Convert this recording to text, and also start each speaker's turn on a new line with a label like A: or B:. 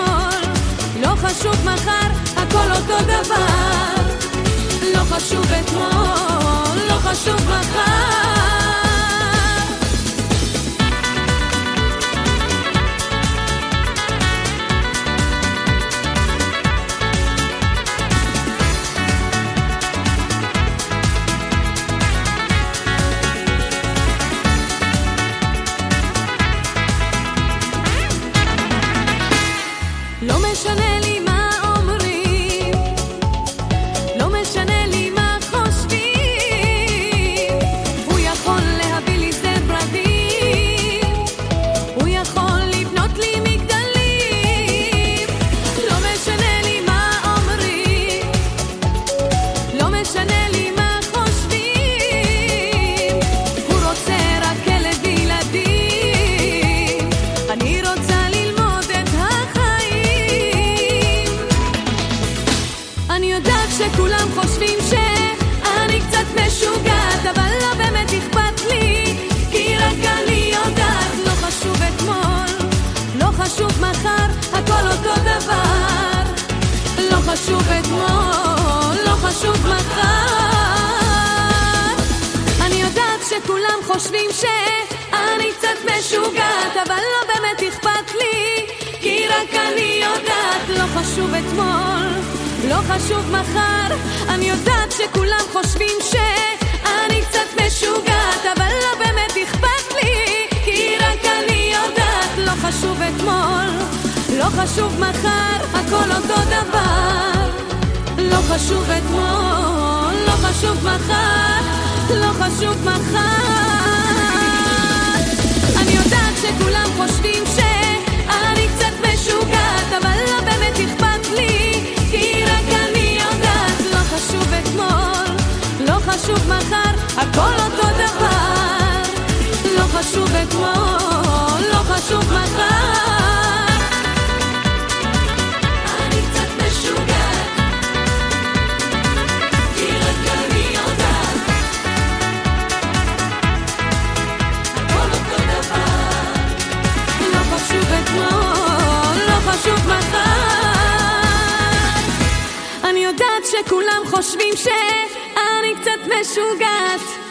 A: אתמול, לא חשוב מחר, הכל אותו דבר. לא חשוב אתמול, לא חשוב מחר. לא משנה לי מה אומרים, לא משנה לי מה חושבים. הוא יכול להביא לי שדה פרדים, הוא יכול לבנות לי מגדלים. לא משנה לי מה אומרים, לא משנה לי מה חושבים. הוא רוצה רק כלב ילדים, אני רוצה שכולם חושבים שאני קצת משוגעת, אבל לא באמת אכפת לי, כי רק אני יודעת. לא חשוב אתמול, לא חשוב מחר, הכל אותו דבר. לא חשוב אתמול, לא חשוב מחר. אני יודעת שכולם חושבים שאני קצת משוגעת, אבל לא באמת אכפת לי, כי רק אני יודעת. לא חשוב אתמול, לא חשוב מחר. אני יודעת שכולם חושבים שאני קצת משוגעת, אבל לא באמת אכפת לי, כי רק אני יודעת. לא חשוב אתמול, לא חשוב מחר, הכל אותו דבר. לא חשוב אתמול, לא חשוב מחר, לא חשוב מחר. אני יודעת שכולם חושבים שאני קצת משוגעת, אבל לא באמת אכפת לי, כי רק אני יודעת. לא חשוב אתמול, לא חשוב מחר, הכל אותו דבר. לא חשוב אתמול, לא חשוב מחר. אני קצת משוגעת, כי רק אני יודעת. הכל אותו דבר. לא חשוב אתמול, לא חשוב מחר. אני יודעת שכולם חושבים שאני קצת משוגעת,